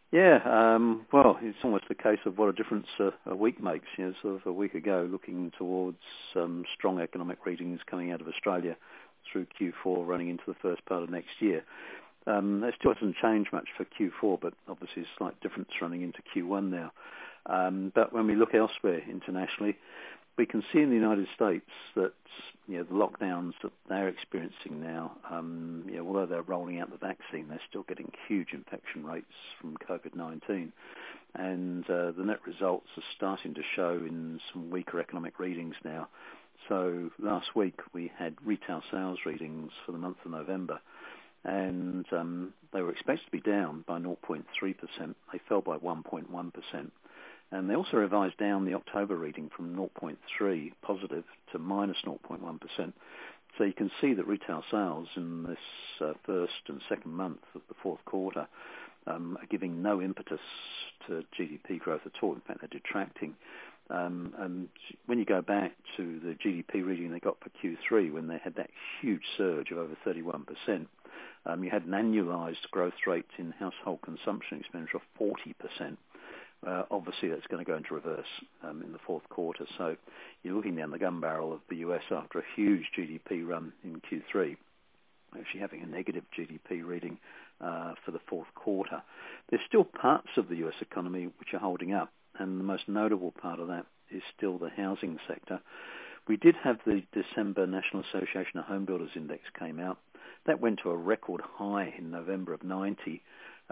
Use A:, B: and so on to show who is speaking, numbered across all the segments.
A: Yeah, well, it's almost a case of what a difference a week makes. Sort of a week ago, looking towards strong economic readings coming out of Australia through Q4, running into the first part of next year. That still hasn't changed much for Q4, but obviously a slight difference running into Q1 now. But when we look elsewhere internationally, we can see in the United States that the lockdowns that they're experiencing now, although they're rolling out the vaccine, they're still getting huge infection rates from COVID-19, and the net results are starting to show in some weaker economic readings now. So last week we had retail sales readings for the month of November, and they were expected to be down by 0.3%. They fell by 1.1%. And they also revised down the October reading from 0.3 positive to minus 0.1%. So you can see that retail sales in this first and second month of the fourth quarter are giving no impetus to GDP growth at all. In fact, they're detracting. And when you go back to the GDP reading they got for Q3, when they had that huge surge of over 31%, you had an annualized growth rate in household consumption expenditure of 40%. Obviously, that's going to go into reverse in the fourth quarter. So you're looking down the gun barrel of the US after a huge GDP run in Q3, actually having a negative GDP reading for the fourth quarter. There's still parts of the US economy which are holding up, and the most notable part of that is still the housing sector. We did have the December National Association of Home Builders Index came out. That went to a record high in November of 90.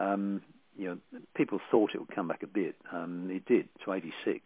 A: People thought it would come back a bit. It did, to 86.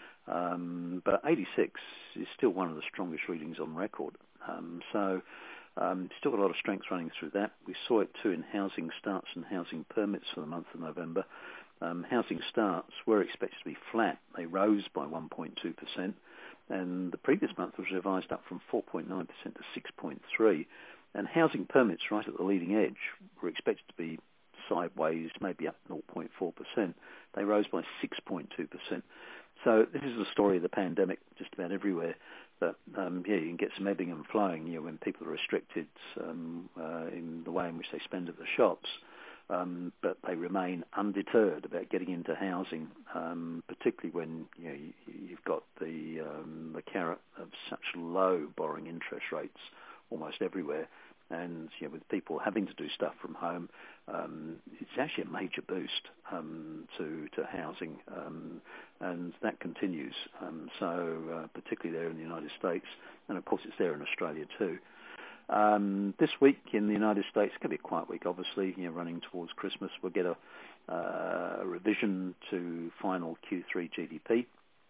A: But 86 is still one of the strongest readings on record. Still got a lot of strength running through that. We saw it too in housing starts and housing permits for the month of November. Housing starts were expected to be flat. They rose by 1.2%. And the previous month was revised up from 4.9% to 6.3%. And housing permits right at the leading edge were expected to be sideways, maybe up 0.4%. They rose by 6.2%. So this is the story of the pandemic just about everywhere. But you can get some ebbing and flowing when people are restricted in the way in which they spend at the shops. But they remain undeterred about getting into housing, particularly when you've got the carrot of such low borrowing interest rates almost everywhere. And with people having to do stuff from home, it's actually a major boost to housing, and that continues. Particularly there in the United States, and of course it's there in Australia too. This week in the United States, it's going to be a quiet week, obviously, running towards Christmas. We'll get a revision to final Q3 GDP,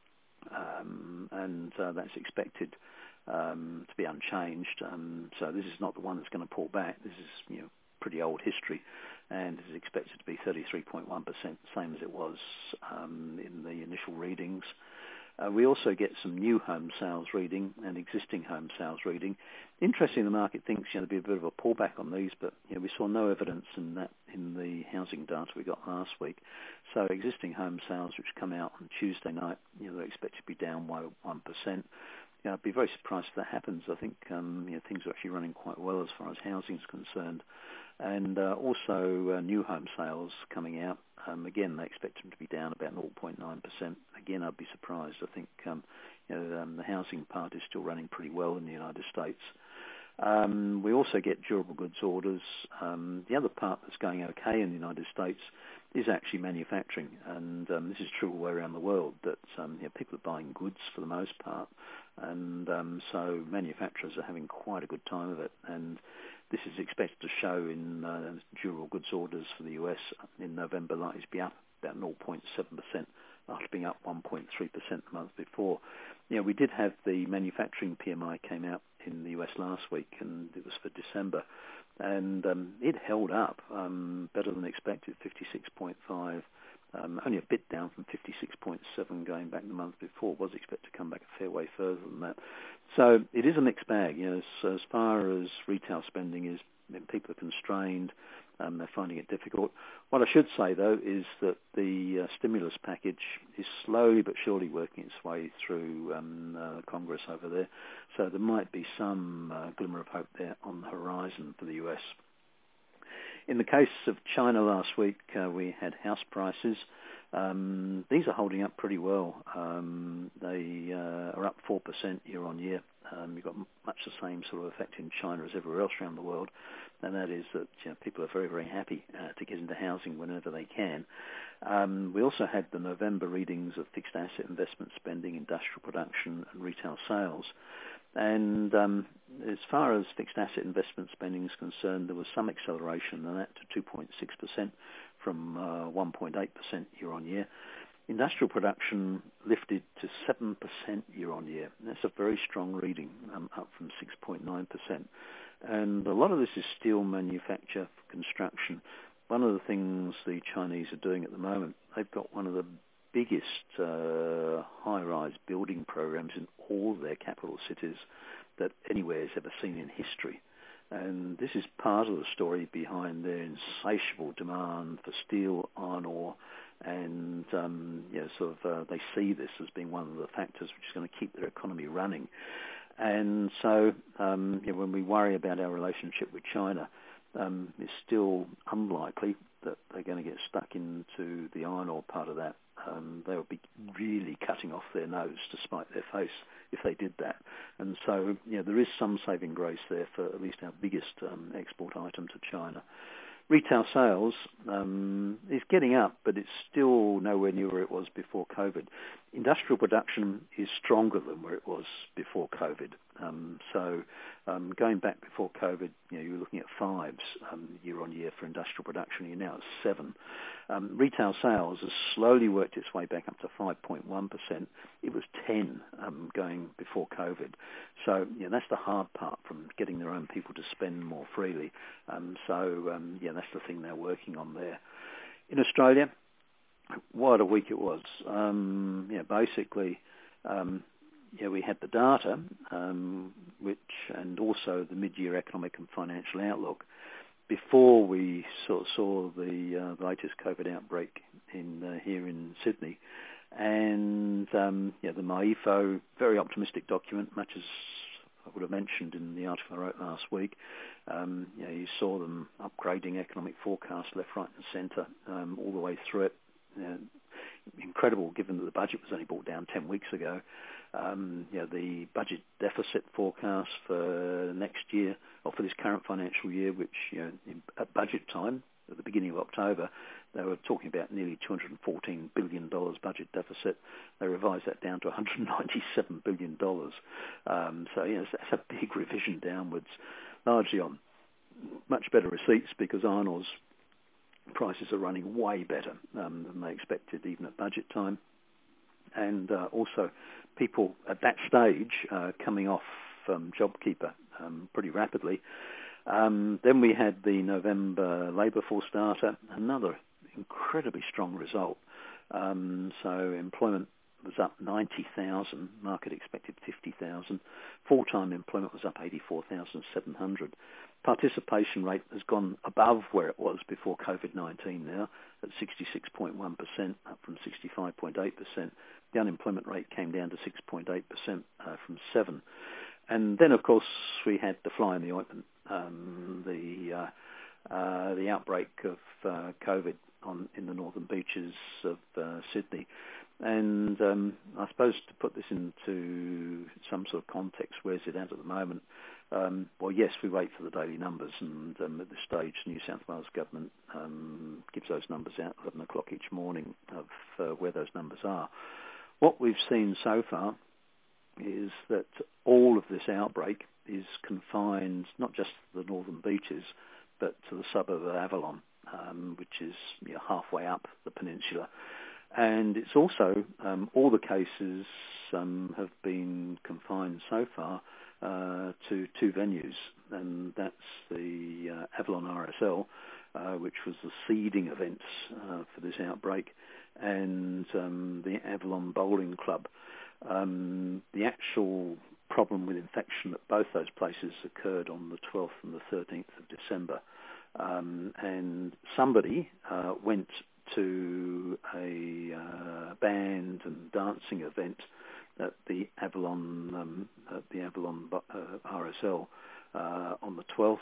A: and that's expected to be unchanged. So this is not the one that's going to pull back. This is pretty old history, and is expected to be 33.1%, same as it was in the initial readings. We also get some new home sales reading and existing home sales reading. Interesting, the market thinks there'll be a bit of a pullback on these, but we saw no evidence in that in the housing data we got last week. So existing home sales, which come out on Tuesday night, they're expected to be down by 1%. I'd be very surprised if that happens. I think things are actually running quite well as far as housing is concerned. And also new home sales coming out. Again, they expect them to be down about 0.9%. Again, I'd be surprised. I think the housing part is still running pretty well in the United States. We also get durable goods orders. The other part that's going okay in the United States is actually manufacturing, and this is true all the way around the world, that people are buying goods for the most part, and so manufacturers are having quite a good time of it, and this is expected to show in durable goods orders for the US in November, likely to be up about 0.7% after being up 1.3% the month before. We did have the manufacturing PMI came out in the US last week, and it was for December, and it held up better than expected, 56.5, only a bit down from 56.7 going back the month before. Was expected to come back a fair way further than that. So it is a mixed bag. As far as retail spending is, people are constrained. They're finding it difficult. What I should say, though, is that the stimulus package is slowly but surely working its way through Congress over there. So there might be some glimmer of hope there on the horizon for the US. In the case of China last week, we had house prices. These are holding up pretty well. They are up 4% year on year. You've got much the same sort of effect in China as everywhere else around the world, and that is that people are very, very happy to get into housing whenever they can. We also had the November readings of fixed asset investment spending, industrial production and retail sales. And as far as fixed asset investment spending is concerned, there was some acceleration in that to 2.6% from 1.8% year on year. Industrial production lifted to 7% year on year. That's a very strong reading, up from 6.9%. And a lot of this is steel manufacture, construction. One of the things the Chinese are doing at the moment, they've got one of the biggest high-rise building programs in all their capital cities that anywhere has ever seen in history. And this is part of the story behind their insatiable demand for steel, iron ore, and they see this as being one of the factors which is going to keep their economy running. And so when we worry about our relationship with China, it's still unlikely that they're going to get stuck into the iron ore part of that. They would be really cutting off their nose to spite their face if they did that. And so there is some saving grace there for at least our biggest export item to China. Retail sales is getting up, but it's still nowhere near where it was before COVID. Industrial production is stronger than where it was before COVID. Going back before COVID, you were looking at 5s year on year for industrial production. You're now at 7. Retail sales has slowly worked its way back up to 5.1%. It was 10 going before COVID. So that's the hard part, from getting their own people to spend more freely. That's the thing they're working on there. In Australia, what a week it was. Basically, we had the data, and also the mid-year economic and financial outlook before we sort of saw the latest COVID outbreak here in Sydney. And the MyEFO, very optimistic document, much as I would have mentioned in the article I wrote last week. You saw them upgrading economic forecasts left, right and centre all the way through it. Incredible, given that the budget was only brought down 10 weeks ago. The budget deficit forecast for next year, or for this current financial year, which at budget time, at the beginning of October, they were talking about nearly $214 billion budget deficit. They revised that down to $197 billion. That's a big revision downwards, largely on much better receipts, because iron ore's prices are running way better than they expected even at budget time. And also people at that stage coming off JobKeeper pretty rapidly. Then we had the November labour force data, another incredibly strong result. So employment was up 90,000, market expected 50,000. Full-time employment was up 84,700. Participation rate has gone above where it was before COVID-19 now, at 66.1%, up from 65.8%. The unemployment rate came down to 6.8% from 7%. And then, of course, we had the fly in the ointment, the outbreak of COVID in the northern beaches of Sydney. And I suppose to put this into some sort of context, where's it at the moment? Yes, we wait for the daily numbers, and at this stage, New South Wales government gives those numbers out 11 o'clock each morning of where those numbers are. What we've seen so far is that all of this outbreak is confined not just to the northern beaches, but to the suburb of Avalon, which is halfway up the peninsula. And it's also, all the cases have been confined so far to 2 venues, and that's the Avalon RSL, which was the seeding events for this outbreak, and the Avalon Bowling Club. The actual problem with infection at both those places occurred on the 12th and the 13th of December. And somebody went to a band and dancing event at the Avalon RSL on the 12th.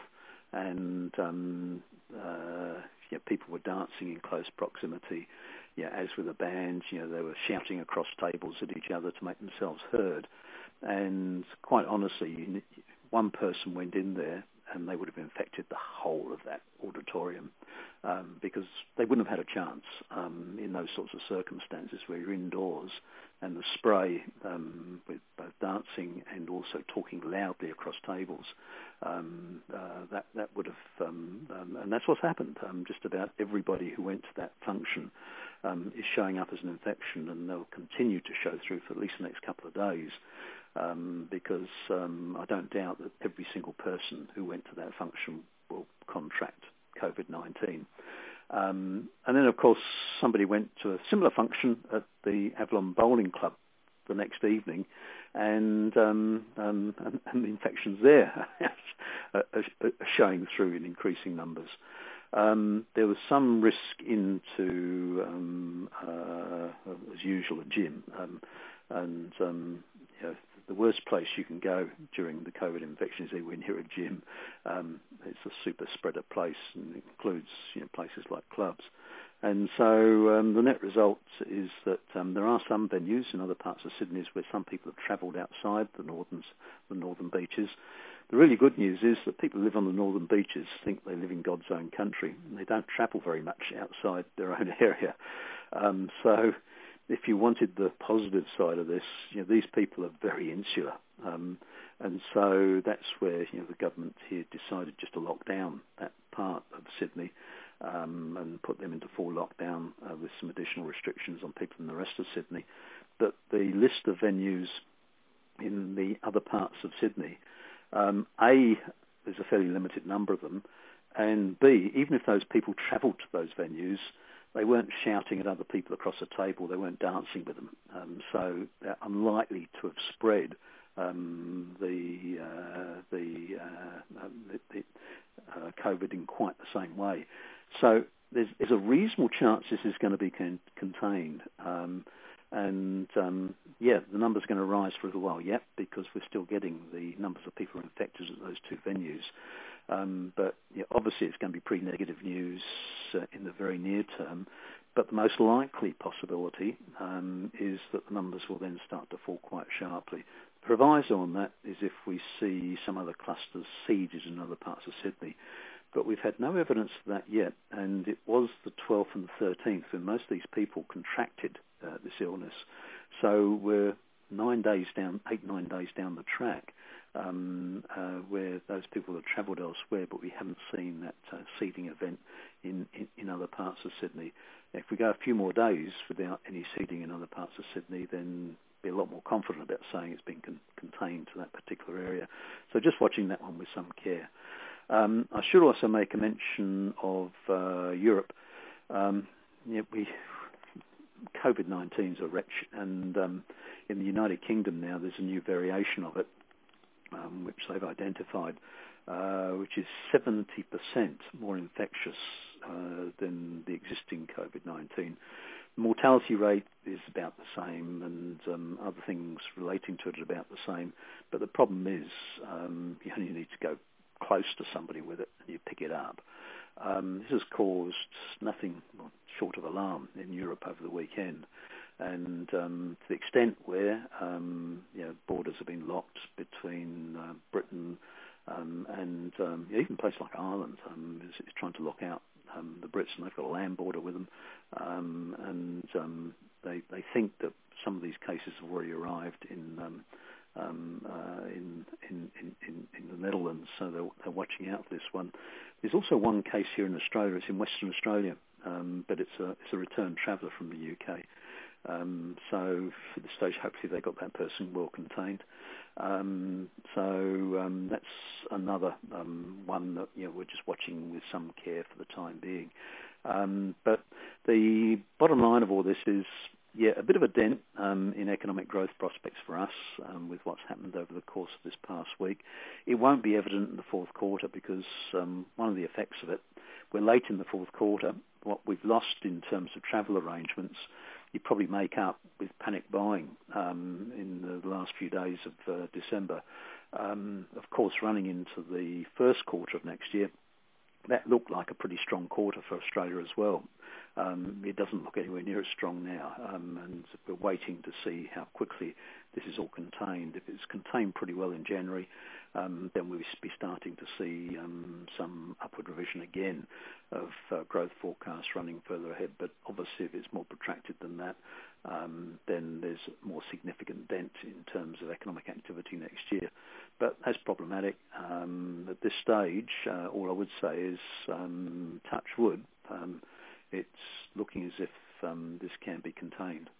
A: and people were dancing in close proximity. As with the bands, they were shouting across tables at each other to make themselves heard. And quite honestly, one person went in there and they would have infected the whole of that auditorium, because they wouldn't have had a chance in those sorts of circumstances where you're indoors and the spray, with both dancing and also talking loudly across tables, that would have, and that's what's happened. Just about everybody who went to that function is showing up as an infection, and they'll continue to show through for at least the next couple of days. Because I don't doubt that every single person who went to that function will contract COVID-19. And then, of course, somebody went to a similar function at the Avalon Bowling Club the next evening, and the infections there are showing through in increasing numbers. There was some risk into, as usual, a gym, the worst place you can go during the COVID infection is anywhere near a gym. It's a super spreader place, and it includes places like clubs. And so the net result is that there are some venues in other parts of Sydney where some people have travelled outside the northern beaches. The really good news is that people who live on the northern beaches think they live in God's own country, and they don't travel very much outside their own area. So if you wanted the positive side of this, these people are very insular. And so that's where the government here decided just to lock down that part of Sydney and put them into full lockdown with some additional restrictions on people in the rest of Sydney. But the list of venues in the other parts of Sydney, A, there's a fairly limited number of them, and B, even if those people travelled to those venues, they weren't shouting at other people across a table. They weren't dancing with them. So they're unlikely to have spread the COVID in quite the same way. So there's a reasonable chance this is going to be contained. The numbers are going to rise for a little while yet, because we're still getting the numbers of people infected at those two venues. But obviously it's going to be pretty negative news in the very near term. But the most likely possibility is that the numbers will then start to fall quite sharply. The proviso on that is if we see some other clusters seeded in other parts of Sydney. But we've had no evidence of that yet, and it was the 12th and the 13th when most of these people contracted this illness. So we're 9 days down, 8-9 days down the track, where those people have travelled elsewhere, but we haven't seen that seeding event in other parts of Sydney. If we go a few more days without any seeding in other parts of Sydney, then be a lot more confident about saying it's been contained to that particular area. So just watching that one with some care. I should also make a mention of Europe. COVID-19 is a wretch, and in the United Kingdom now there's a new variation of it, which they've identified, which is 70% more infectious than the existing COVID-19. The mortality rate is about the same, and other things relating to it are about the same. But the problem is you only need to go close to somebody with it and you pick it up. This has caused nothing short of alarm in Europe over the weekend. And to the extent where borders have been locked between Britain and even places like Ireland is trying to lock out the Brits, and they've got a land border with them. They think that some of these cases have already arrived in the Netherlands, so they're watching out for this one. There's also one case here in Australia. It's in Western Australia, but it's a returned traveller from the UK. So for this stage, hopefully they got that person well contained. That's another one that we're just watching with some care for the time being. But the bottom line of all this is, a bit of a dent in economic growth prospects for us with what's happened over the course of this past week. It won't be evident in the fourth quarter because one of the effects of it, we're late in the fourth quarter. What we've lost in terms of travel arrangements, you probably make up with panic buying in the last few days of December. Of course, running into the first quarter of next year, that looked like a pretty strong quarter for Australia as well. It doesn't look anywhere near as strong now, and we're waiting to see how quickly this is all contained. If it's contained pretty well in January, then we'll be starting to see some upward revision again of growth forecasts running further ahead. But obviously, if it's more protracted than that, then there's a more significant dent in terms of economic activity next year. But that's problematic. At this stage, all I would say is touch wood. It's looking as if this can be contained.